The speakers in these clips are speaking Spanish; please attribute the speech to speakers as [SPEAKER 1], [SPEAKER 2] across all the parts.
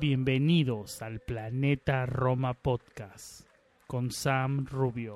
[SPEAKER 1] Bienvenidos al Planeta Roma Podcast con Sam Rubio.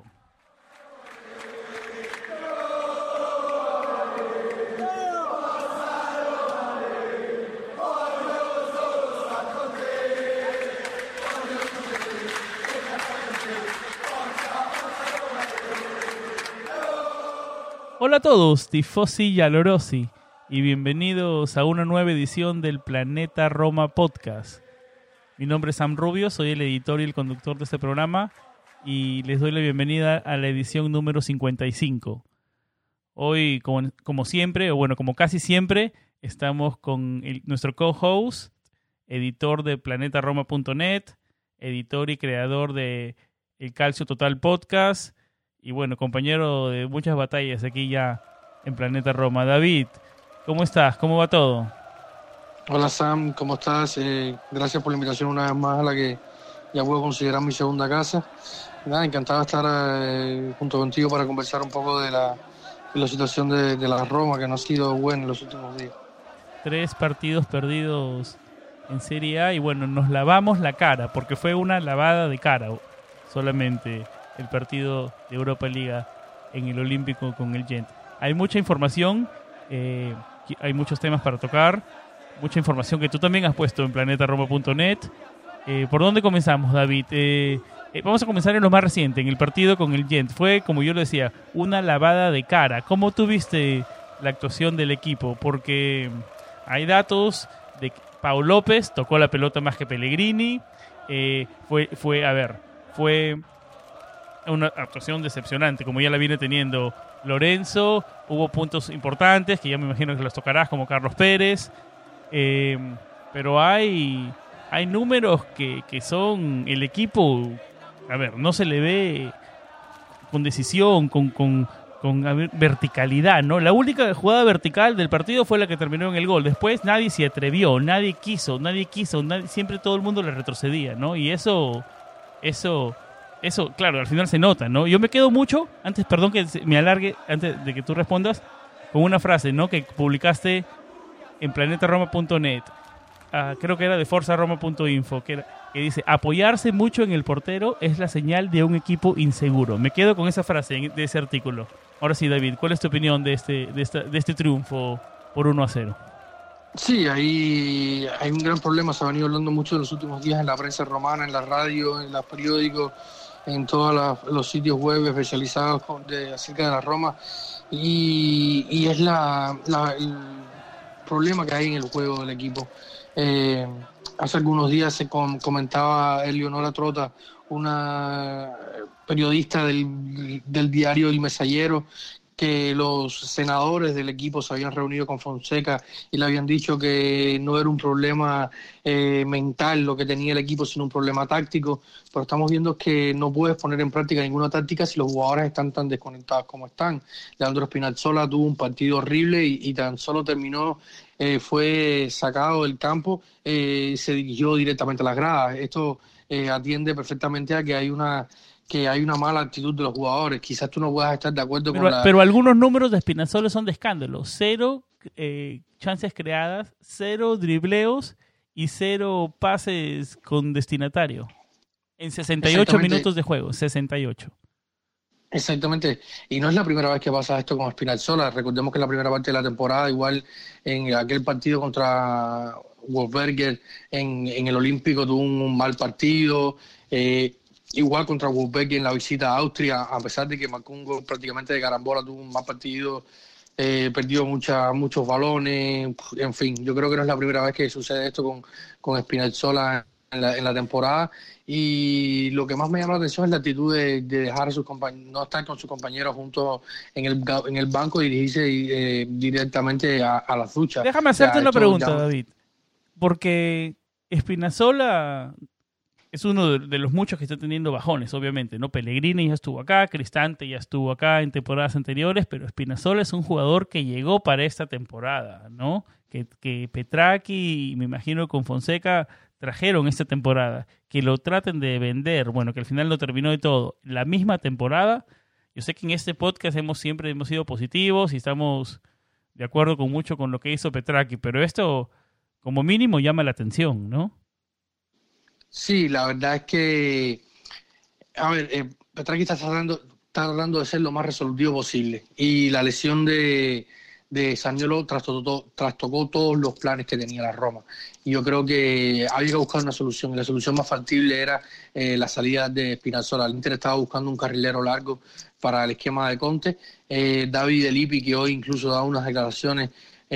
[SPEAKER 1] Hola a todos, tifosi y alorosi, y bienvenidos a una nueva edición del Planeta Roma Podcast. Mi nombre es Sam Rubio, soy el editor y el conductor de este programa y les doy la bienvenida a la edición número 55. Hoy, como siempre, o bueno, como casi siempre, estamos con nuestro co-host, editor de planetaroma.net, editor y creador de El Calcio Total Podcast y bueno, compañero de muchas batallas aquí ya en Planeta Roma. David, ¿cómo estás? ¿Cómo va todo?
[SPEAKER 2] Hola Sam, ¿cómo estás? Gracias por la invitación una vez más a la que ya puedo considerar mi segunda casa. Nada, encantado de estar junto contigo para conversar un poco de la situación de la Roma, que no ha sido buena en los últimos días.
[SPEAKER 1] 3 partidos perdidos en Serie A y bueno, nos lavamos la cara, porque fue una lavada de cara solamente el partido de Europa Liga en el Olímpico con el Gent. Hay mucha información, hay muchos temas para tocar. Mucha información que tú también has puesto en planetaroma.net. ¿Por dónde comenzamos, David? Vamos a comenzar en lo más reciente, en el partido con el Gent. Fue, como yo lo decía, una lavada de cara. ¿Cómo tuviste la actuación del equipo? Porque hay datos de que Pau López tocó la pelota más que Pellegrini. Fue una actuación decepcionante, como ya la viene teniendo Lorenzo. Hubo puntos importantes que ya me imagino que los tocarás, como Carlos Pérez. Pero hay números que son el equipo, no se le ve con decisión, con verticalidad, ¿no? La única jugada vertical del partido fue la que terminó en el gol. Después nadie se atrevió, nadie quiso, siempre todo el mundo le retrocedía, ¿no? Y eso, claro, al final se nota, ¿no? Yo me quedo mucho, perdón que me alargue, antes de que tú respondas, con una frase, ¿no? Que publicaste en planetaroma.net, creo que era de forzaroma.info, que dice: apoyarse mucho en el portero es la señal de un equipo inseguro. Me quedo con esa frase de ese artículo. Ahora sí, David, ¿cuál es tu opinión de este triunfo por 1-0?
[SPEAKER 2] Sí, hay un gran problema, se ha venido hablando mucho en los últimos días en la prensa romana, en la radio, en los periódicos, en todos los sitios web especializados acerca de la Roma, y es el problema que hay en el juego del equipo. Hace algunos días se comentaba Eleonora Trota, una periodista del diario El Messaggero, que los senadores del equipo se habían reunido con Fonseca y le habían dicho que no era un problema mental lo que tenía el equipo, sino un problema táctico. Pero estamos viendo que no puedes poner en práctica ninguna táctica si los jugadores están tan desconectados como están. Leandro Spinazzola tuvo un partido horrible y tan solo terminó, fue sacado del campo, se dirigió directamente a las gradas. Esto atiende perfectamente a que hay una mala actitud de los jugadores. Quizás tú no puedas estar de acuerdo
[SPEAKER 1] pero algunos números de Spinazzola son de escándalo. 0 chances creadas, 0 dribleos y 0 pases con destinatario. En 68 minutos de juego, 68.
[SPEAKER 2] Exactamente, y no es la primera vez que pasa esto con Spinazzola. Recordemos que en la primera parte de la temporada, igual en aquel partido contra Wolfsberger en el Olímpico, tuvo un mal partido. Igual contra Wolfsberger en la visita a Austria, a pesar de que marcó un gol prácticamente de carambola, tuvo un mal partido, perdió muchos balones. En fin, yo creo que no es la primera vez que sucede esto con Spinazzola en la temporada. Y lo que más me llama la atención es la actitud de dejar a sus compañeros, no estar con sus compañeros juntos en el banco y dirigirse directamente a las duchas.
[SPEAKER 1] Déjame hacerte una pregunta, David, porque Spinazzola es uno de los muchos que está teniendo bajones, obviamente, ¿no? Pellegrini ya estuvo acá, Cristante ya estuvo acá en temporadas anteriores, pero Spinazzola es un jugador que llegó para esta temporada, ¿no? Que Petracchi y me imagino con Fonseca trajeron esta temporada. Que lo traten de vender, bueno, que al final lo terminó de todo. La misma temporada, yo sé que en este podcast siempre hemos sido positivos y estamos de acuerdo con mucho con lo que hizo Petracchi, pero esto como mínimo llama la atención, ¿no?
[SPEAKER 2] Sí, la verdad es que, a ver, Petraki está tratando de ser lo más resolutivo posible. Y la lesión de Zaniolo trastocó todos los planes que tenía la Roma. Y yo creo que había que buscar una solución. Y la solución más factible era la salida de Spinazzola. El Inter estaba buscando un carrilero largo para el esquema de Conte. David De Lippi, que hoy incluso da unas declaraciones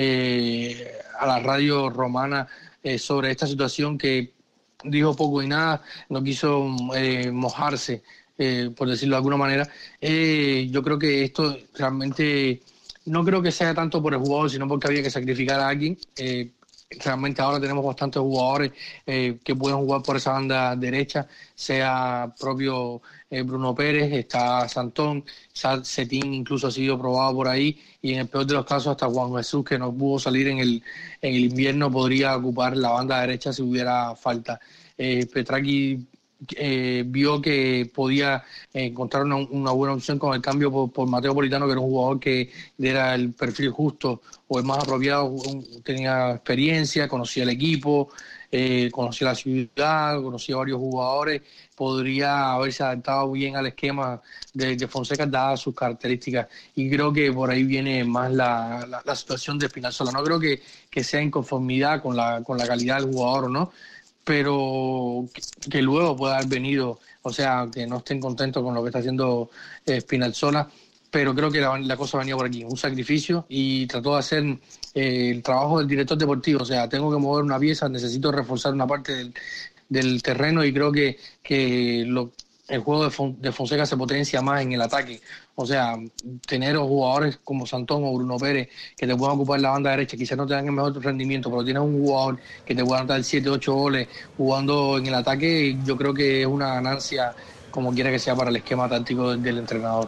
[SPEAKER 2] a la radio romana sobre esta situación, que dijo poco y nada, no quiso mojarse, por decirlo de alguna manera. Yo creo que esto realmente no creo que sea tanto por el jugador, sino porque había que sacrificar a alguien. Realmente ahora tenemos bastantes jugadores que pueden jugar por esa banda derecha, sea propio Bruno Pérez, está Santón, Cetín incluso ha sido probado por ahí, y en el peor de los casos hasta Juan Jesús, que no pudo salir en el invierno, podría ocupar la banda derecha si hubiera falta. Petraki vio que podía encontrar una buena opción con el cambio por Matteo Politano, que era un jugador que era el perfil justo o el más apropiado, tenía experiencia, conocía el equipo, conocía la ciudad, conocía varios jugadores, podría haberse adaptado bien al esquema de Fonseca dadas sus características, y creo que por ahí viene más la situación de Spinazzola. No creo que sea inconformidad con la calidad del jugador, ¿no? Pero que luego pueda haber venido, o sea, que no estén contentos con lo que está haciendo Spinazzola, pero creo que la cosa venía por aquí, un sacrificio, y trató de hacer el trabajo del director deportivo, o sea, tengo que mover una pieza, necesito reforzar una parte del terreno, y creo que el juego de Fonseca se potencia más en el ataque. O sea, tener jugadores como Santón o Bruno Pérez que te puedan ocupar la banda derecha, quizás no te dan el mejor rendimiento, pero tienes un jugador que te pueda anotar 7, 8 goles jugando en el ataque, yo creo que es una ganancia, como quiera que sea, para el esquema táctico del entrenador.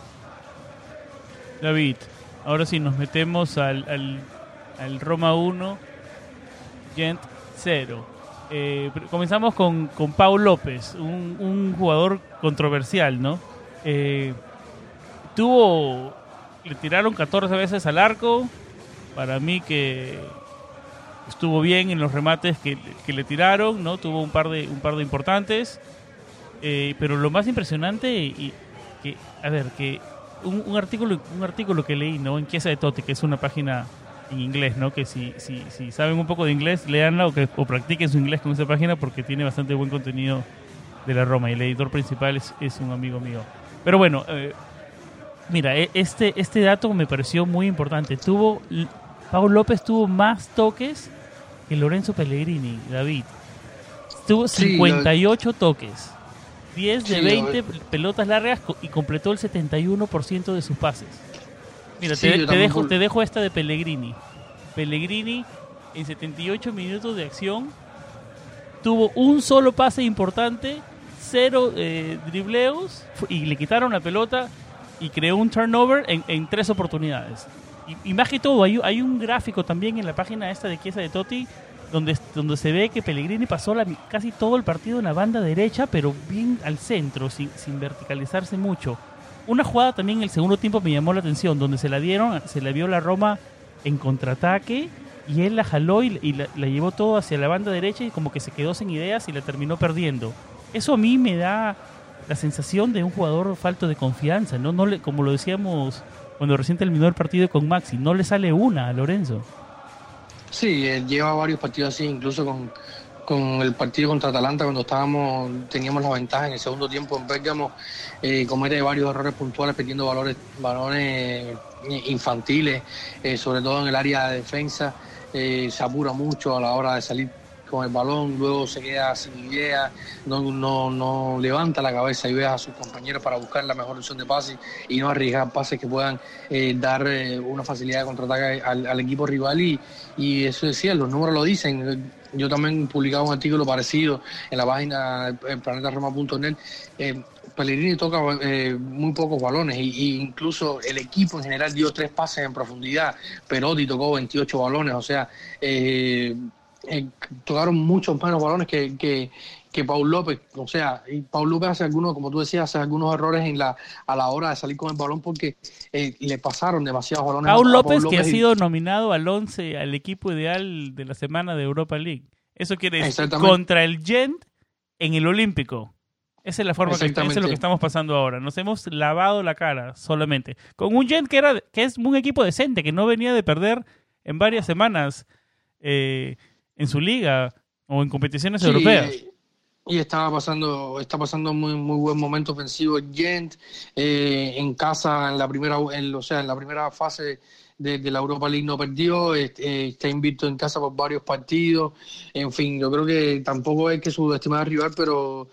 [SPEAKER 1] David, ahora sí nos metemos al Roma 1, Gent 0. Comenzamos con Pau López, un jugador controversial, ¿no? Le tiraron 14 veces al arco. Para mí que estuvo bien en los remates que le tiraron, ¿no? Tuvo un par de importantes. Pero lo más impresionante que un artículo que leí, ¿no? En Chiesa de Totti, que es una página en inglés, ¿no? Que si saben un poco de inglés, léanla o practiquen su inglés con esa página, porque tiene bastante buen contenido de la Roma, y el editor principal es un amigo mío. Pero bueno, mira, este dato me pareció muy importante. Pau López tuvo más toques que Lorenzo Pellegrini, David. Tuvo 58 toques, 10 de 20 pelotas largas, y completó el 71% de sus pases. Mira, te dejo esta de Pellegrini. Pellegrini, en 78 minutos de acción, tuvo un solo pase importante, 0 dribleos, y le quitaron la pelota y creó un turnover en 3 oportunidades. Y más que todo, hay un gráfico también en la página esta de Chiesa de Totti, donde se ve que Pellegrini pasó casi todo el partido en la banda derecha, pero bien al centro, sin verticalizarse mucho. Una jugada también en el segundo tiempo me llamó la atención, donde se la vio la Roma en contraataque, y él la jaló y la llevó todo hacia la banda derecha, y como que se quedó sin ideas y la terminó perdiendo. Eso a mí me da la sensación de un jugador falto de confianza, ¿no? Como lo decíamos cuando recién terminó el partido con Maxi, no le sale una a Lorenzo.
[SPEAKER 2] Sí, lleva varios partidos así, incluso con el partido contra Atalanta, cuando teníamos la ventaja en el segundo tiempo en Bérgamo, comete varios errores puntuales, perdiendo balones infantiles, sobre todo en el área de defensa. Se apura mucho a la hora de salir con el balón, luego se queda sin idea, no levanta la cabeza y ve a sus compañeros para buscar la mejor opción de pase, y no arriesgar pases que puedan dar una facilidad de contraataque al equipo rival, y eso decía, los números lo dicen. Yo también publicaba un artículo parecido en la página planetaroma.net. Pellegrini toca muy pocos balones, y incluso el equipo en general dio 3 pases en profundidad. Perotti tocó 28 balones, o sea, tocaron muchos menos balones que Pau López. O sea, y Pau López hace algunos, como tú decías, hace algunos errores a la hora de salir con el balón, porque le pasaron demasiados balones
[SPEAKER 1] Pau
[SPEAKER 2] a
[SPEAKER 1] López, que ha sido nominado al equipo ideal de la semana de Europa League. Eso quiere decir, contra el Gent, en el Olímpico. Esa es la forma eso es lo que estamos pasando ahora. Nos hemos lavado la cara solamente. Con un Gent que es un equipo decente, que no venía de perder en varias semanas en su liga o en competiciones europeas.
[SPEAKER 2] Y está pasando muy buen momento ofensivo Gent en casa en la primera fase de la Europa League no perdió, está invicto en casa por varios partidos. En fin, yo creo que tampoco hay que subestimar al rival, pero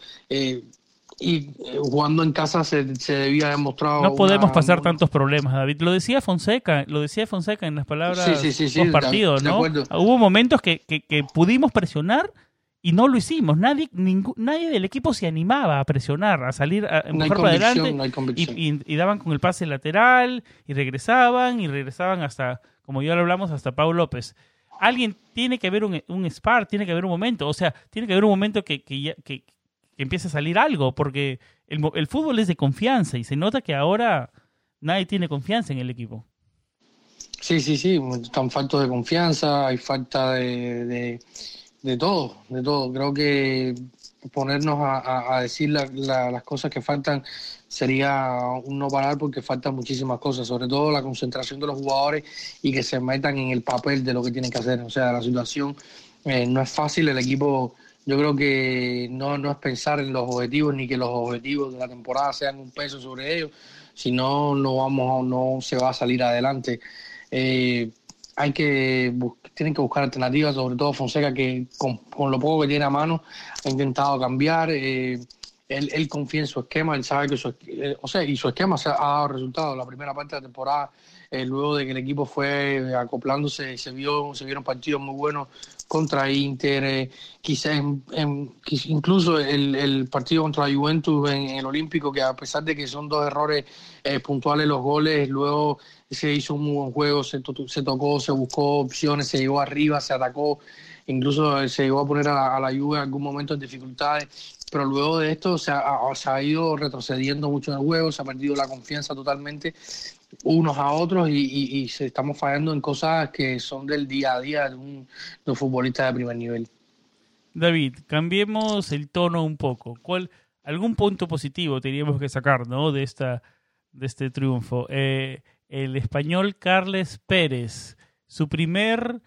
[SPEAKER 2] jugando en casa se debía haber mostrado.
[SPEAKER 1] No podemos pasar tantos problemas, David. Lo decía Fonseca en las palabras post partido, ¿no? Hubo momentos que pudimos presionar y no lo hicimos. Nadie del equipo se animaba a presionar, a salir, a empujar para adelante. Y daban con el pase lateral y regresaban hasta, como ya lo hablamos, hasta Pau López. Alguien tiene que haber un spark, tiene que haber un momento. O sea, tiene que haber un momento que empiece a salir algo, porque el fútbol es de confianza y se nota que ahora nadie tiene confianza en el equipo.
[SPEAKER 2] Sí, están faltos de confianza, hay falta de todo. Creo que ponernos a decir las cosas que faltan sería un no parar, porque faltan muchísimas cosas, sobre todo la concentración de los jugadores y que se metan en el papel de lo que tienen que hacer. O sea, la situación no es fácil, el equipo... Yo creo que no es pensar en los objetivos, ni que los objetivos de la temporada sean un peso sobre ellos, si no, no se va a salir adelante. Tienen que buscar alternativas, sobre todo Fonseca, que con lo poco que tiene a mano ha intentado cambiar. Él confía en su esquema, él sabe que su esquema ha dado resultados. La primera parte de la temporada, luego de que el equipo fue acoplándose, se vieron partidos muy buenos contra Inter, quizás incluso el partido contra la Juventus en el Olímpico, que a pesar de que son dos errores puntuales los goles, luego se hizo un muy buen juego, se tocó, se buscó opciones, se llegó arriba, se atacó, incluso se llegó a poner a la Juve en algún momento en dificultades, pero luego de esto se ha ido retrocediendo mucho en el juego, se ha perdido la confianza totalmente unos a otros y estamos fallando en cosas que son del día a día de un futbolista de primer nivel.
[SPEAKER 1] David, cambiemos el tono un poco. ¿Algún punto positivo teníamos que sacar, ¿no?, de este triunfo? El español Carles Pérez, su primer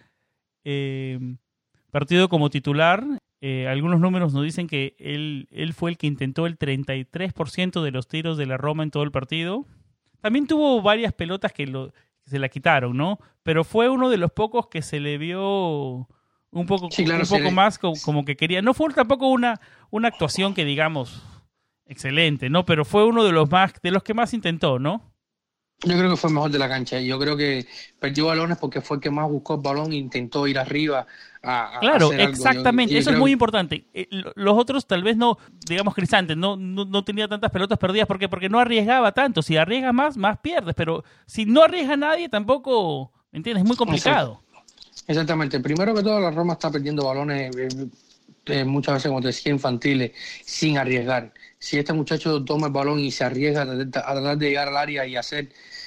[SPEAKER 1] partido como titular. Algunos números nos dicen que él fue el que intentó el 33% de los tiros de la Roma en todo el partido. También tuvo varias pelotas que se la quitaron, ¿no? Pero fue uno de los pocos que se le vio un poco más como que quería. No fue tampoco una actuación que digamos excelente, ¿no? Pero fue uno de los que más intentó, ¿no?
[SPEAKER 2] Yo creo que fue el mejor de la cancha. Yo creo que perdió balones porque fue el que más buscó el balón e intentó ir arriba
[SPEAKER 1] claro,
[SPEAKER 2] hacer
[SPEAKER 1] exactamente.
[SPEAKER 2] Algo.
[SPEAKER 1] Eso es muy importante. Los otros tal vez no, digamos, Cristante, no tenía tantas pelotas perdidas porque no arriesgaba tanto. Si arriesgas más pierdes. Pero si no arriesga nadie, tampoco, ¿me entiendes? Es muy complicado.
[SPEAKER 2] Exactamente. Primero que todo, la Roma está perdiendo balones muchas veces, como te decía, infantiles, sin arriesgar. Si este muchacho toma el balón y se arriesga a tratar de llegar al área y hacer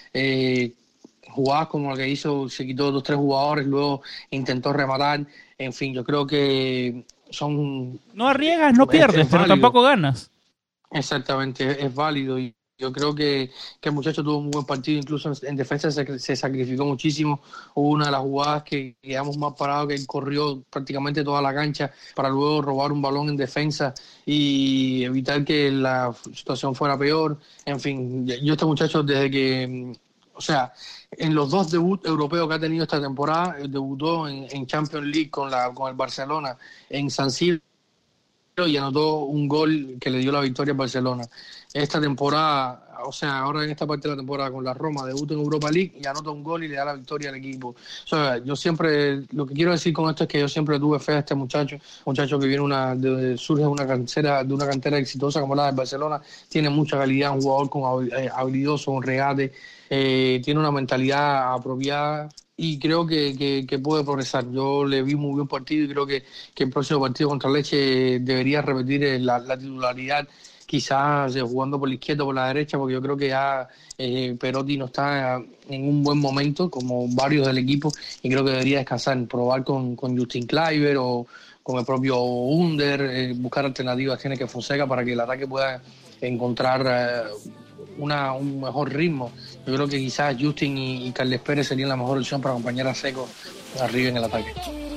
[SPEAKER 2] jugadas como la que hizo, se quitó 2 o 3 jugadores, luego intentó rematar, en fin, yo creo que son...
[SPEAKER 1] No arriesgas, no pierdes, pero tampoco ganas.
[SPEAKER 2] Exactamente, es válido y yo creo que el muchacho tuvo un buen partido, incluso en defensa se sacrificó muchísimo. Hubo una de las jugadas que quedamos más parados, que él corrió prácticamente toda la cancha para luego robar un balón en defensa y evitar que la situación fuera peor. En fin, yo este muchacho desde que... O sea, en los 2 debuts europeos que ha tenido esta temporada, debutó en Champions League con el Barcelona en San Siro y anotó un gol que le dio la victoria al Barcelona. Esta temporada, o sea, ahora en esta parte de la temporada con la Roma, debuta en Europa League y anota un gol y le da la victoria al equipo. O sea, yo siempre, lo que quiero decir con esto es que yo siempre tuve fe a este muchacho que viene surge de una cantera exitosa como la del Barcelona, tiene mucha calidad, un jugador habilidoso, un regate, tiene una mentalidad apropiada y creo que puede progresar. Yo le vi muy buen partido y creo que el próximo partido contra Lecce debería repetir la titularidad, quizás jugando por la izquierda o por la derecha, porque yo creo que ya Perotti no está en un buen momento, como varios del equipo, y creo que debería descansar, probar con Justin Kluivert o con el propio Under, buscar alternativas tiene que Fonseca para que el ataque pueda encontrar un mejor ritmo. Yo creo que quizás Justin y Carles Pérez serían la mejor opción para acompañar a Seco arriba en el ataque.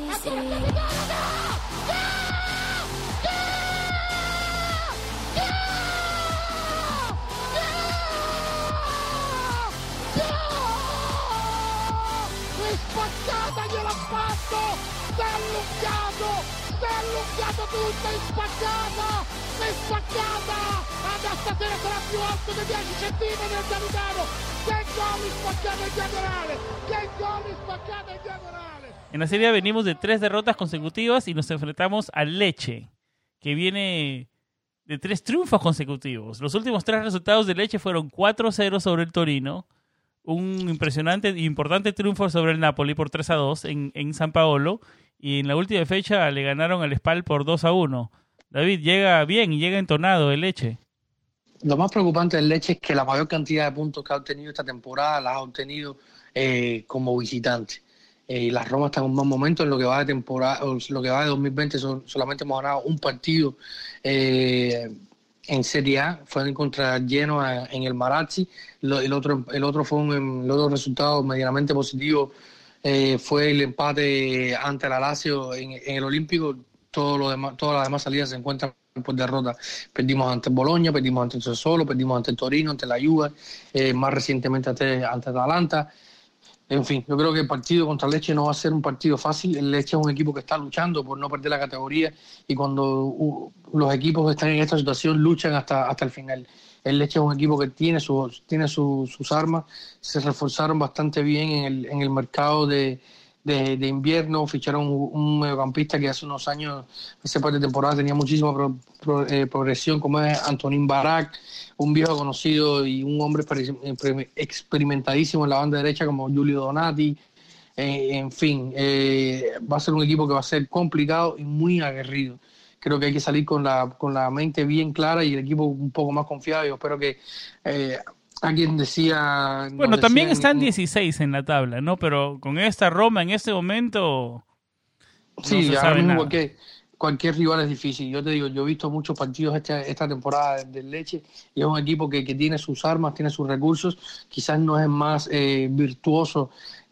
[SPEAKER 3] Si è allungato tutto, è spaccata, stasera sarà più alto di 10 centimetri il capitano. Che gol spaccata in diagonale, che gol spaccata in diagonale.
[SPEAKER 1] En la Serie A venimos de 3 derrotas consecutivas y nos enfrentamos al Lecce, que viene de 3 triunfos consecutivos. Los últimos 3 resultados de Lecce fueron 4-0 sobre el Torino, un impresionante e importante triunfo sobre el Napoli por 3-2 en San Paolo, y en la última fecha le ganaron al Spal por 2-1. David, llega bien y llega entonado el Lecce.
[SPEAKER 2] Lo más preocupante del Lecce es que la mayor cantidad de puntos que ha obtenido esta temporada las ha obtenido como visitante. La Roma está en un mal momento. En lo que va de temporada, lo que va de 2020, solamente hemos ganado un partido en Serie A, fue contra Genoa en el Marazzi. El otro resultado medianamente positivo fue el empate ante la Lazio en el Olímpico. Todas las demás salidas se encuentran por derrota. Perdimos ante el Bologna, perdimos ante el Sassuolo, perdimos ante el Torino, ante la Juve, más recientemente ante Atalanta. En fin, yo creo que el partido contra el Lecce no va a ser un partido fácil. El Lecce es un equipo que está luchando por no perder la categoría, y cuando los equipos que están en esta situación luchan hasta el final. El Lecce es un equipo que tiene sus armas. Se reforzaron bastante bien en el mercado de invierno. Ficharon un mediocampista que hace unos años, ese par de temporada, tenía muchísima progresión, como es Antonín Barak, un viejo conocido y un hombre experimentadísimo en la banda derecha como Giulio Donati. En fin, va a ser un equipo que va a ser complicado y muy aguerrido. Creo que hay que salir con la mente bien clara y el equipo un poco más confiado. Yo espero que alguien decía...
[SPEAKER 1] Bueno, también están 16 en la tabla, ¿no? Pero con esta Roma en este momento no
[SPEAKER 2] sí,
[SPEAKER 1] se
[SPEAKER 2] ahora
[SPEAKER 1] sabe
[SPEAKER 2] mismo
[SPEAKER 1] nada.
[SPEAKER 2] Cualquier rival es difícil. Yo te digo, yo he visto muchos partidos esta temporada del Lecce y es un equipo que tiene sus armas, tiene sus recursos. Quizás no es el más virtuoso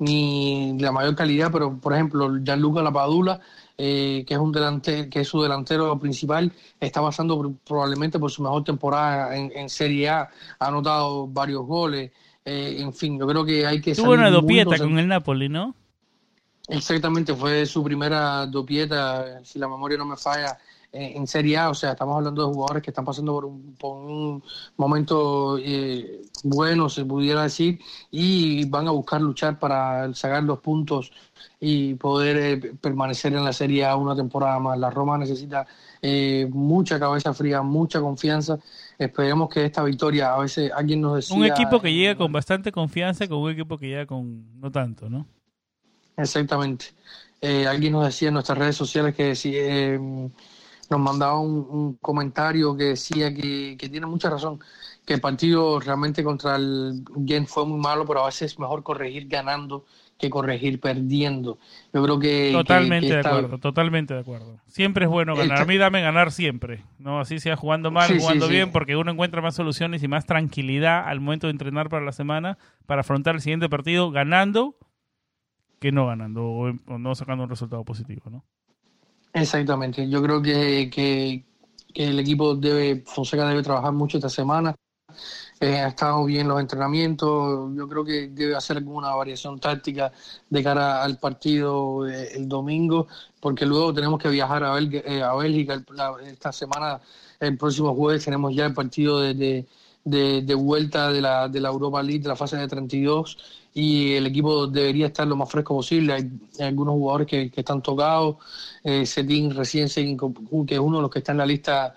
[SPEAKER 2] ni la mayor calidad, pero por ejemplo Gianluca Lapadula, que es su delantero principal, está pasando probablemente por su mejor temporada en Serie A. Ha anotado varios goles. En fin, yo creo que hay que
[SPEAKER 1] Tuvo una
[SPEAKER 2] salir muy
[SPEAKER 1] dopieta con el Napoli, ¿no?
[SPEAKER 2] Exactamente, fue su primera dopieta, si la memoria no me falla, en Serie A. O sea, estamos hablando de jugadores que están pasando por un momento bueno, se pudiera decir, y van a buscar luchar para sacar los puntos y poder permanecer en la Serie A una temporada más. La Roma necesita mucha cabeza fría, mucha confianza. Esperemos que esta victoria, a veces alguien nos decía...
[SPEAKER 1] Un equipo que llega con bastante confianza, con un equipo que llega con no tanto, ¿no?
[SPEAKER 2] Exactamente. Alguien nos decía en nuestras redes sociales que nos mandaba un comentario que decía que tiene mucha razón, que el partido realmente contra el Gent fue muy malo, pero a veces es mejor corregir ganando que corregir perdiendo. Yo creo que...
[SPEAKER 1] Totalmente de acuerdo. Siempre es bueno ganar. A mí dame ganar siempre, ¿no? Así sea jugando mal,
[SPEAKER 2] sí,
[SPEAKER 1] jugando bien,
[SPEAKER 2] sí.
[SPEAKER 1] porque uno encuentra más soluciones y más tranquilidad al momento de entrenar para la semana, para afrontar el siguiente partido ganando que no ganando o no sacando un resultado positivo, ¿no?
[SPEAKER 2] Exactamente. Yo creo que el equipo Fonseca debe trabajar mucho esta semana. Ha estado bien los entrenamientos. Yo creo que debe hacer alguna variación táctica de cara al partido el domingo, porque luego tenemos que viajar a Bélgica esta semana. El próximo jueves tenemos ya el partido de vuelta de la Europa League, de la fase de 32, y el equipo debería estar lo más fresco posible. Hay algunos jugadores que están tocados. Cetín recién que es uno de los que está en la lista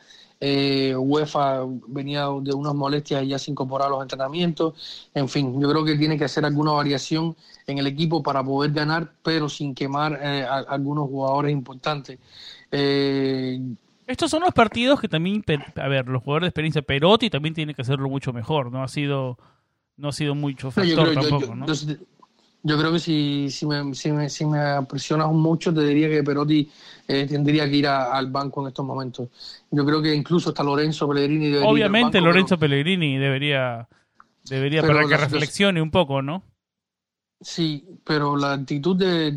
[SPEAKER 2] UEFA, venía de unas molestias y ya se incorporó a los entrenamientos. En fin, yo creo que tiene que hacer alguna variación en el equipo para poder ganar, pero sin quemar a algunos jugadores importantes.
[SPEAKER 1] Estos son los partidos que también, a ver, los jugadores de experiencia, Perotti también tiene que hacerlo mucho mejor, ¿no? No ha sido mucho factor tampoco, ¿no?
[SPEAKER 2] Yo creo que si me presionas mucho, te diría que Perotti tendría que ir al banco en estos momentos. Yo creo que incluso hasta Lorenzo Pellegrini debería ir al
[SPEAKER 1] Obviamente
[SPEAKER 2] banco,
[SPEAKER 1] Lorenzo Pellegrini debería para que reflexione un poco, ¿no?
[SPEAKER 2] Sí, pero la actitud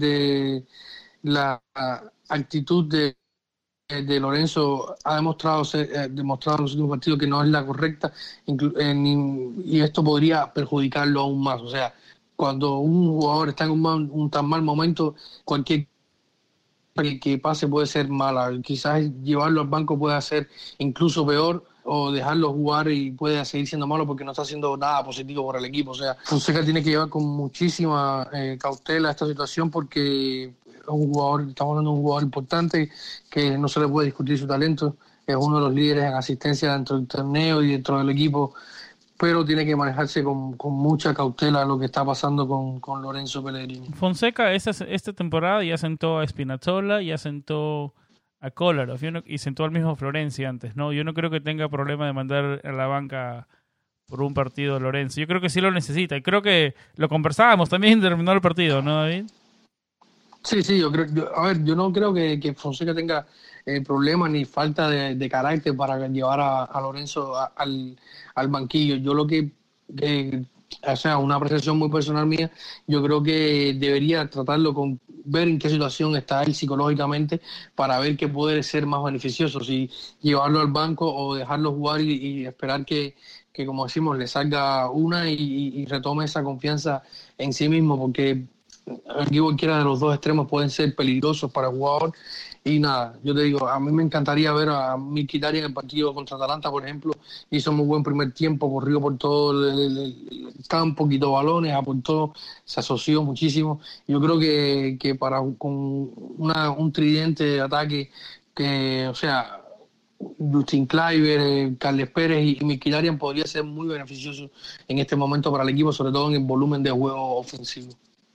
[SPEAKER 2] de Lorenzo ha demostrado en los últimos partidos que no es la correcta, y esto podría perjudicarlo aún más. O sea, cuando un jugador está en un tan mal momento, cualquier que pase puede ser mala. Quizás llevarlo al banco puede ser incluso peor, o dejarlo jugar y puede seguir siendo malo porque no está haciendo nada positivo por el equipo. O sea, Fonseca tiene que llevar con muchísima cautela esta situación, porque estamos hablando de un jugador importante que no se le puede discutir su talento. Es uno de los líderes en asistencia dentro del torneo y dentro del equipo, pero tiene que manejarse con mucha cautela lo que está pasando con Lorenzo Pellegrini.
[SPEAKER 1] Fonseca esta temporada ya sentó a Spinazzola, ya sentó a Kolarov y sentó al mismo Florenzi antes, ¿no? Yo no creo que tenga problema de mandar a la banca por un partido a Lorenzo. Yo creo que sí lo necesita, y creo que lo conversábamos también terminó el partido, ¿no, David?
[SPEAKER 2] Sí, yo no creo que Fonseca tenga problemas ni falta de carácter para llevar a Lorenzo al banquillo. Yo o sea, una apreciación muy personal mía, yo creo que debería tratarlo ver en qué situación está él psicológicamente, para ver qué puede ser más beneficioso, si llevarlo al banco o dejarlo jugar y esperar que como decimos, le salga una y retome esa confianza en sí mismo, porque aquí cualquiera de los dos extremos pueden ser peligrosos para el jugador. Y nada, yo te digo, a mí me encantaría ver a Mkhitaryan en el partido contra Atalanta, por ejemplo. Hizo muy buen primer tiempo, corrió por todo el campo, quitó balones, apuntó, se asoció muchísimo. Yo creo que con un tridente de ataque, o sea, Justin Kluivert, Carles Pérez y Mkhitaryan, podría ser muy beneficioso en este momento para el equipo, sobre todo en el volumen de juego ofensivo.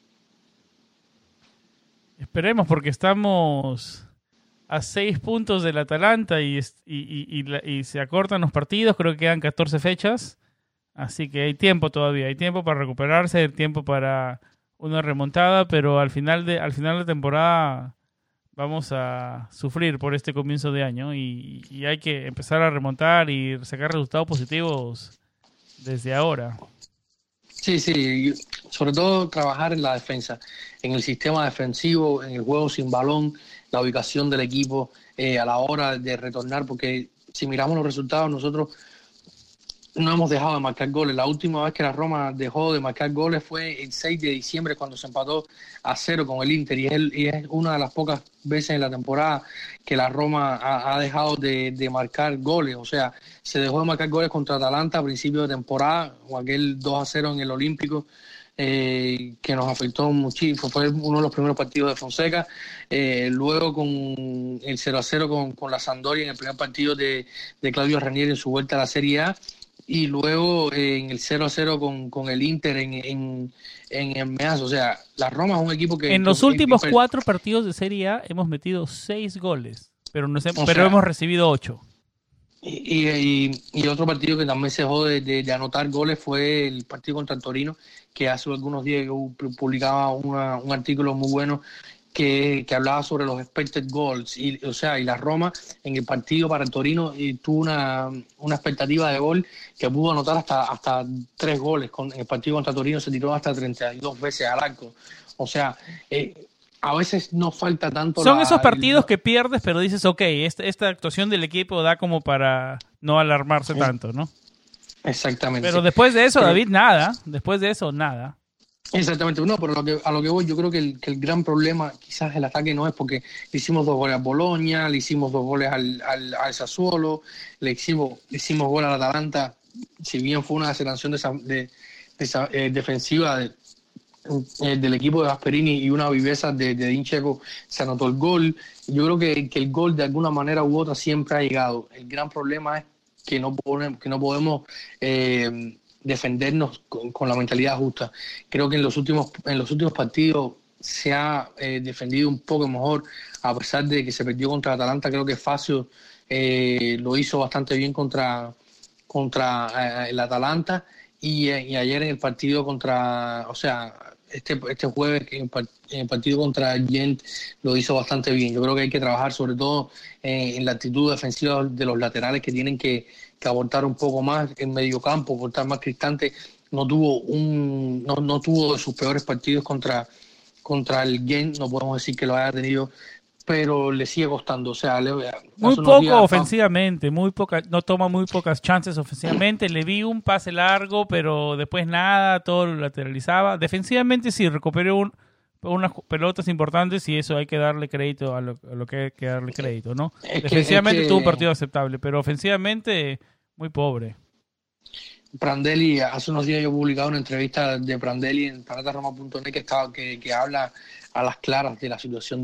[SPEAKER 1] Esperemos, porque estamos a 6 puntos del Atalanta y se acortan los partidos. Creo que quedan 14 fechas, así que hay tiempo todavía, hay tiempo para recuperarse, hay tiempo para una remontada, pero al final de temporada vamos a sufrir por este comienzo de año, y hay que empezar a remontar y sacar resultados positivos desde ahora.
[SPEAKER 2] Sí, sobre todo trabajar en la defensa, en el sistema defensivo, en el juego sin balón, la ubicación del equipo a la hora de retornar, porque si miramos los resultados, nosotros no hemos dejado de marcar goles. La última vez que la Roma dejó de marcar goles fue el 6 de diciembre, cuando se empató a 0 con el Inter, y es una de las pocas veces en la temporada que la Roma ha dejado de marcar goles. O sea, se dejó de marcar goles contra Atalanta a principio de temporada, o aquel 2-0 en el Olímpico, que nos afectó muchísimo. Fue uno de los primeros partidos de Fonseca. Luego con el 0-0 con la Sampdoria en el primer partido de Claudio Ranieri en su vuelta a la Serie A, y luego en el 0-0 con el Inter en el Meazza. O sea, la Roma es un equipo que...
[SPEAKER 1] En los últimos 4 partidos de Serie A hemos metido 6 goles, pero hemos recibido 8.
[SPEAKER 2] Y otro partido que también se dejó de anotar goles fue el partido contra el Torino, que hace algunos días publicaba un artículo muy bueno que hablaba sobre los expected goals, y la Roma en el partido para el Torino tuvo una expectativa de gol que pudo anotar hasta 3 goles. En el partido contra Torino se tiró hasta 32 veces al arco. O sea, a veces no falta tanto.
[SPEAKER 1] Son esos partidos que pierdes, pero dices, ok, esta actuación del equipo da como para no alarmarse tanto, ¿no?
[SPEAKER 2] Exactamente.
[SPEAKER 1] Pero después de eso, David, nada. Después de eso, nada.
[SPEAKER 2] Exactamente, no, pero a lo que voy, yo creo que el gran problema quizás el ataque no es, porque le hicimos 2 goles a Bologna, le hicimos 2 goles al Sassuolo, le hicimos gol al Atalanta, si bien fue una aceleración defensiva del equipo de Gasperini y una viveza de Edin Dzeko, se anotó el gol. Yo creo que el gol de alguna manera u otra siempre ha llegado. El gran problema es que no podemos defendernos con la mentalidad justa. Creo que en los últimos partidos se ha defendido un poco mejor, a pesar de que se perdió contra Atalanta. Creo que Fazio lo hizo bastante bien contra el Atalanta, y ayer en el partido este jueves en el partido contra Gent lo hizo bastante bien. Yo creo que hay que trabajar sobre todo en la actitud defensiva de los laterales, que tienen que aportar un poco más en medio campo, aportar más. Cristante no tuvo de sus peores partidos contra el Gent, no podemos decir que lo haya tenido, pero le sigue costando. O sea,
[SPEAKER 1] muy poco ofensivamente, no toma muy pocas chances ofensivamente. Le vi un pase largo, pero después nada, todo lo lateralizaba. Defensivamente sí, recuperó unas pelotas importantes, y eso hay que darle crédito a lo que hay que darle crédito, ¿no? Defensivamente tuvo un partido aceptable, pero ofensivamente muy pobre.
[SPEAKER 2] Prandelli, hace unos días yo he publicado una entrevista de Prandelli en panataroma.net que habla a las claras de la situación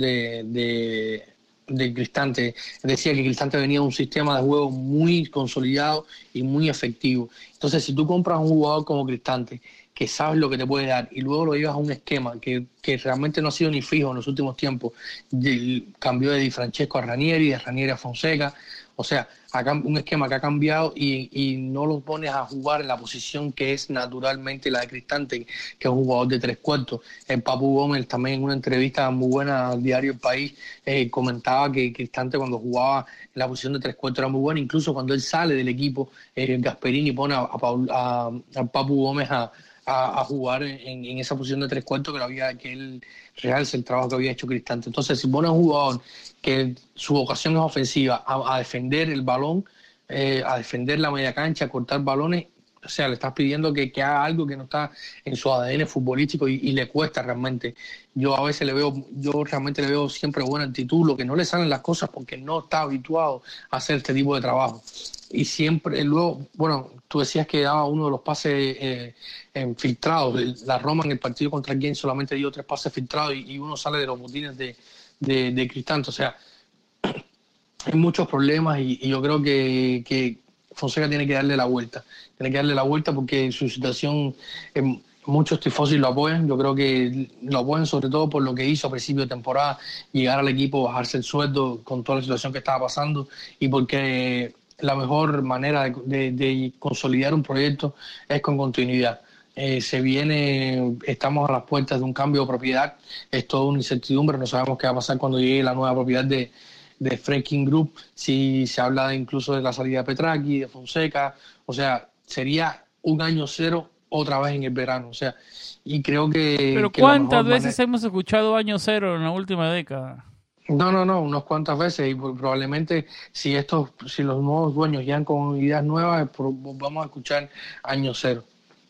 [SPEAKER 2] de Cristante. Decía que Cristante venía de un sistema de juego muy consolidado y muy efectivo. Entonces, si tú compras un jugador como Cristante, que sabes lo que te puede dar, y luego lo llevas a un esquema que realmente no ha sido ni fijo en los últimos tiempos, cambió de Di Francesco a Ranieri, de Ranieri a Fonseca, o sea, un esquema que ha cambiado, y no lo pones a jugar en la posición que es naturalmente la de Cristante, que es un jugador de 3/4. El Papu Gómez también en una entrevista muy buena al diario El País comentaba que Cristante cuando jugaba en la posición de 3/4 era muy bueno. Incluso cuando él sale del equipo, Gasperini pone a Papu Gómez a jugar en esa posición de 3/4, que él realce el trabajo que había hecho Cristante. Entonces, si pones a un jugador que su vocación es ofensiva, a defender el balón, a defender la media cancha, a cortar balones, o sea, le estás pidiendo que haga algo que no está en su ADN futbolístico, y le cuesta realmente. Yo realmente le veo siempre buena actitud, lo que no le salen las cosas porque no está habituado a hacer este tipo de trabajo. Y siempre, luego, bueno, tú decías que daba uno de los pases filtrados. La Roma en el partido contra el Gent solamente dio 3 pases filtrados, y uno sale de los botines de Cristante. O sea, hay muchos problemas, y yo creo que Fonseca tiene que darle la vuelta. Tiene que darle la vuelta porque su situación, muchos tifosi lo apoyan. Yo creo que lo apoyan sobre todo por lo que hizo a principio de temporada, llegar al equipo, bajarse el sueldo con toda la situación que estaba pasando, y porque la mejor manera de consolidar un proyecto es con continuidad. Estamos a las puertas de un cambio de propiedad, es toda una incertidumbre, no sabemos qué va a pasar cuando llegue la nueva propiedad de Frenkie Group, si se habla incluso de la salida de Petracchi, de Fonseca, o sea, sería un año cero otra vez en el verano, o sea, y creo que...
[SPEAKER 1] Pero ¿cuántas veces hemos escuchado año cero en la última década?
[SPEAKER 2] No, unas cuantas veces, y probablemente si los nuevos dueños llegan con ideas nuevas, vamos a escuchar año cero.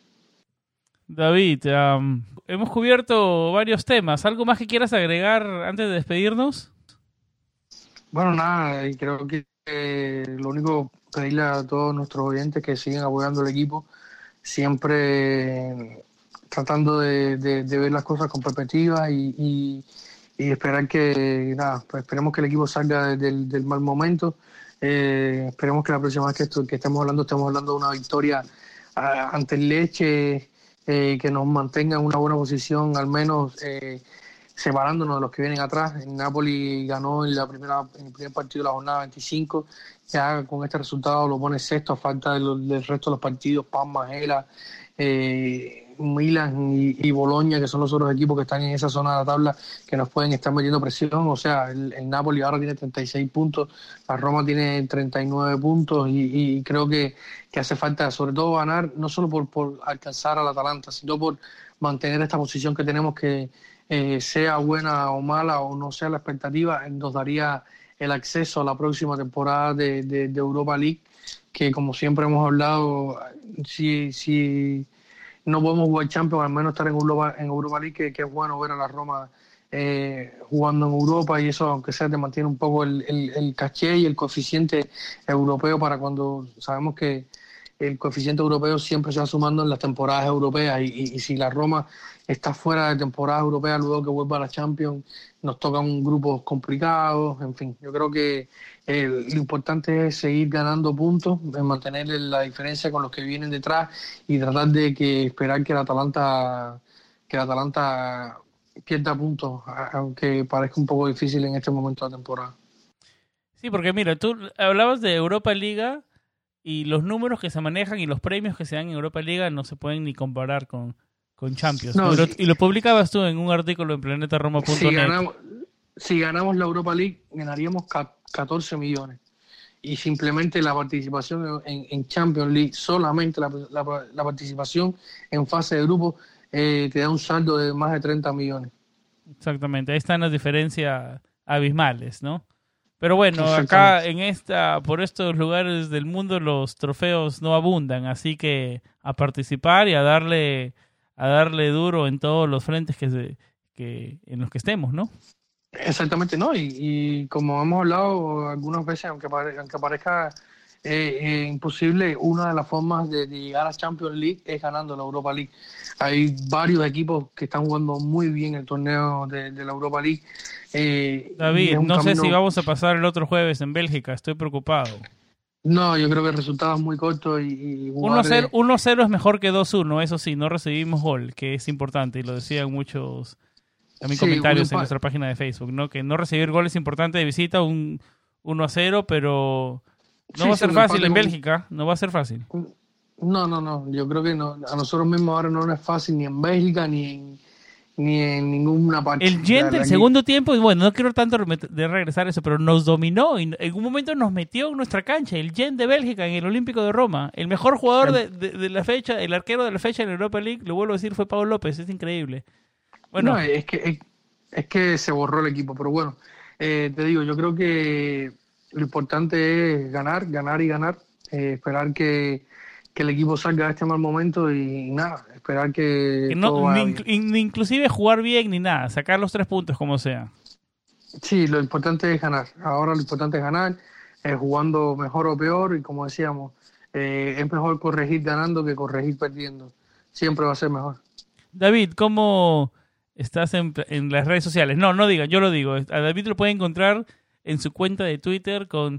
[SPEAKER 1] David, hemos cubierto varios temas. ¿Algo más que quieras agregar antes de despedirnos?
[SPEAKER 2] Bueno, nada, y creo que lo único, pedirle a todos nuestros oyentes que sigan apoyando al equipo, siempre tratando de ver las cosas con perspectiva, y esperar que, pues esperemos que el equipo salga del mal momento. Esperemos que la próxima vez que estemos hablando de una victoria ante el Lecce, que nos mantenga en una buena posición, al menos separándonos de los que vienen atrás. El Napoli ganó en el primer partido de la jornada 25, ya con este resultado lo pone sexto a falta del resto de los partidos. Parma, Gela, Milan y Bologna, que son los otros equipos que están en esa zona de la tabla, que nos pueden estar metiendo presión. O sea, el Napoli ahora tiene 36 puntos, la Roma tiene 39 puntos, y creo que hace falta sobre todo ganar, no solo por alcanzar al Atalanta, sino por mantener esta posición que tenemos, que sea buena o mala, o no sea la expectativa, nos daría el acceso a la próxima temporada de Europa League, que como siempre hemos hablado, si no podemos jugar Champions, al menos estar en Europa League, que es bueno ver a la Roma jugando en Europa, y eso, aunque sea, te mantiene un poco el caché y el coeficiente europeo, para cuando sabemos que el coeficiente europeo siempre se va sumando en las temporadas europeas, y si la Roma está fuera de temporada europea luego que vuelva a la Champions, nos tocan grupos complicados. En fin, yo creo que lo importante es seguir ganando puntos, mantener la diferencia con los que vienen detrás, y tratar de esperar que el Atalanta pierda puntos, aunque parezca un poco difícil en este momento de la temporada.
[SPEAKER 1] Sí, porque mira, tú hablabas de Europa Liga, y los números que se manejan y los premios que se dan en Europa Liga no se pueden ni comparar con con Champions.
[SPEAKER 2] No,
[SPEAKER 1] ¿no?
[SPEAKER 2] sí.
[SPEAKER 1] Y lo publicabas tú en un artículo en planetaroma.net.
[SPEAKER 2] Si ganamos la Europa League, ganaríamos 14 millones. Y simplemente la participación en Champions League, solamente la participación en fase de grupo, te da un saldo de más de 30 millones.
[SPEAKER 1] Exactamente, ahí están las diferencias abismales, ¿no? Pero bueno, acá por estos lugares del mundo los trofeos no abundan, así que a participar y a darle duro en todos los frentes que en los que estemos, ¿no?
[SPEAKER 2] Exactamente, ¿no? Y como hemos hablado algunas veces, aunque parezca imposible, una de las formas de llegar a Champions League es ganando la Europa League. Hay varios equipos que están jugando muy bien el torneo de la Europa League.
[SPEAKER 1] David, no sé si vamos a pasar el otro jueves en Bélgica, estoy preocupado.
[SPEAKER 2] No, yo creo que el resultado es muy corto y
[SPEAKER 1] 1-0 es mejor que 2-1, eso sí, no recibimos gol, que es importante, y lo decían muchos también comentarios en nuestra página de Facebook, ¿no? Que no recibir gol es importante de visita, un 1-0, pero no va a ser fácil en Bélgica, no va a ser fácil.
[SPEAKER 2] No, yo creo que no, a nosotros mismos ahora no es fácil ni en Bélgica ni en ninguna parte.
[SPEAKER 1] El Gent del segundo tiempo, bueno, no quiero tanto de regresar a eso, pero nos dominó y en un momento nos metió en nuestra cancha, el Gent de Bélgica en el Olímpico de Roma. El mejor jugador de la fecha, el arquero de la fecha en la Europa League, lo vuelvo a decir, fue Pau López, es increíble. Bueno,
[SPEAKER 2] no, es que se borró el equipo, pero bueno, te digo, yo creo que lo importante es ganar y ganar, esperar que el equipo salga de este mal momento y nada, esperar que
[SPEAKER 1] no, ni inclusive jugar bien ni nada, sacar los 3 puntos como sea.
[SPEAKER 2] Sí, lo importante es ganar. Ahora lo importante es ganar, jugando mejor o peor, y como decíamos, es mejor corregir ganando que corregir perdiendo. Siempre va a ser mejor.
[SPEAKER 1] David, ¿cómo estás en las redes sociales? No digan, yo lo digo. A David lo puede encontrar en su cuenta de Twitter con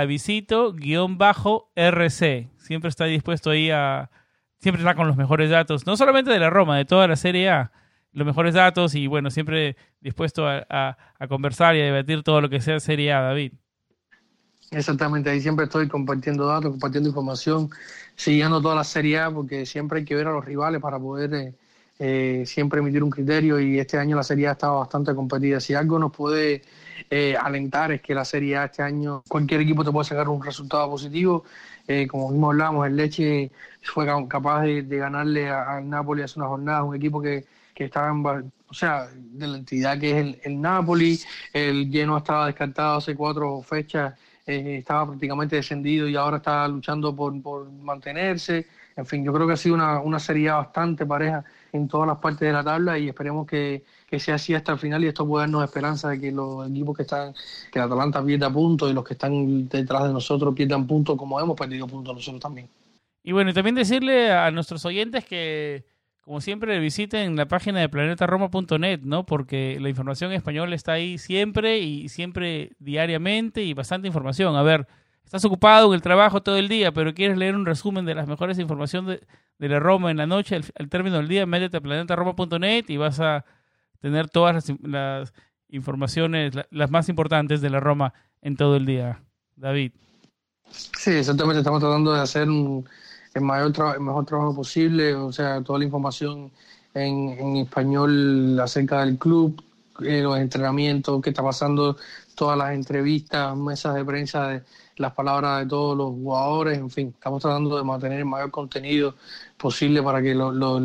[SPEAKER 1] Davidcito_RC. Siempre está dispuesto ahí siempre está con los mejores datos, no solamente de la Roma, de toda la Serie A, los mejores datos, y bueno, siempre dispuesto a conversar y a debatir todo lo que sea Serie A, David.
[SPEAKER 2] Exactamente, ahí siempre estoy compartiendo datos, compartiendo información, siguiendo toda la Serie A, porque siempre hay que ver a los rivales para poder siempre emitir un criterio, y este año la Serie A estaba bastante competida. Si algo nos puede alentar es que la Serie A este año cualquier equipo te puede sacar un resultado positivo. Como mismo hablamos, el Lecce fue capaz de ganarle al Napoli hace unas jornadas, un equipo que estaba de la entidad que es el Napoli. El Genoa estaba descartado hace 4 fechas, estaba prácticamente descendido y ahora está luchando por mantenerse. En fin, yo creo que ha sido una Serie A bastante pareja en todas las partes de la tabla, y esperemos que sea así hasta el final, y esto puede darnos esperanza de que los equipos que el Atalanta pierda puntos y los que están detrás de nosotros pierdan puntos, como hemos perdido puntos nosotros también.
[SPEAKER 1] Y bueno, y también decirle a nuestros oyentes que, como siempre, visiten la página de planetaroma.net, ¿no? Porque la información en español está ahí siempre y siempre diariamente, y bastante información. A ver, estás ocupado en el trabajo todo el día, pero quieres leer un resumen de las mejores informaciones de la Roma en la noche, al término del día, métete a planetaroma.net y vas a tener todas las informaciones, las más importantes de la Roma en todo el día. David.
[SPEAKER 2] Sí, exactamente, estamos tratando de hacer el mejor trabajo posible, o sea, toda la información en español acerca del club, los entrenamientos, qué está pasando, todas las entrevistas, mesas de prensa, las palabras de todos los jugadores, en fin, estamos tratando de mantener el mayor contenido posible para que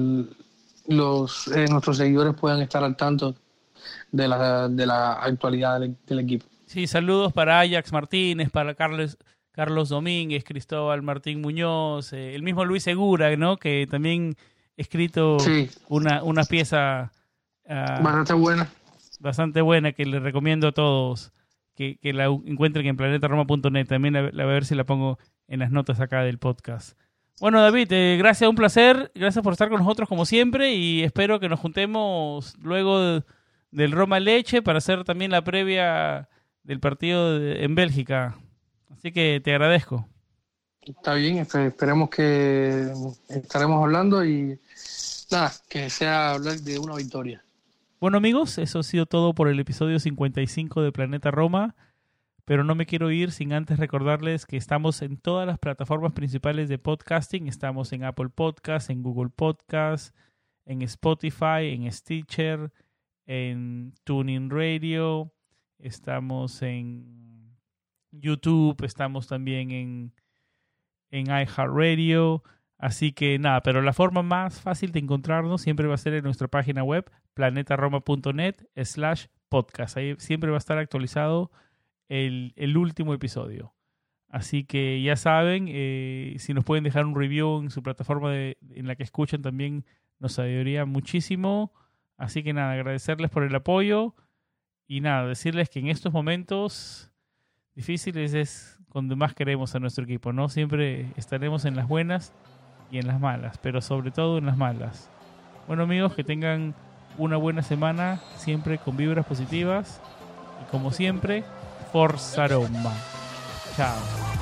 [SPEAKER 2] nuestros seguidores puedan estar al tanto de la actualidad del equipo.
[SPEAKER 1] Sí, saludos para Ajax Martínez, para Carlos Domínguez, Cristóbal Martín Muñoz, el mismo Luis Segura, ¿no? Que también ha escrito una pieza bastante buena, que les recomiendo a todos que la encuentren en planetaroma.net. También a ver si la pongo en las notas acá del podcast. Bueno, David, gracias, un placer. Gracias por estar con nosotros como siempre, y espero que nos juntemos luego del Roma Lecce para hacer también la previa del partido en Bélgica. Así que te agradezco.
[SPEAKER 2] Está bien, esperemos que estaremos hablando, y nada, que sea hablar de una victoria.
[SPEAKER 1] Bueno, amigos, eso ha sido todo por el episodio 55 de Planeta Roma, pero no me quiero ir sin antes recordarles que estamos en todas las plataformas principales de podcasting. Estamos en Apple Podcasts, en Google Podcasts, en Spotify, en Stitcher, en TuneIn Radio, estamos en YouTube, estamos también en iHeartRadio. Así que nada, pero la forma más fácil de encontrarnos siempre va a ser en nuestra página web, planetaroma.net/podcast. Ahí siempre va a estar actualizado el último episodio. Así que ya saben, si nos pueden dejar un review en su plataforma en la que escuchan también nos ayudaría muchísimo. Así que nada, agradecerles por el apoyo y nada, decirles que en estos momentos difíciles es cuando más queremos a nuestro equipo, ¿no? Siempre estaremos en las buenas y en las malas, pero sobre todo en las malas. Bueno, amigos, que tengan una buena semana, siempre con vibras positivas y como siempre, Forza Roma. Chao.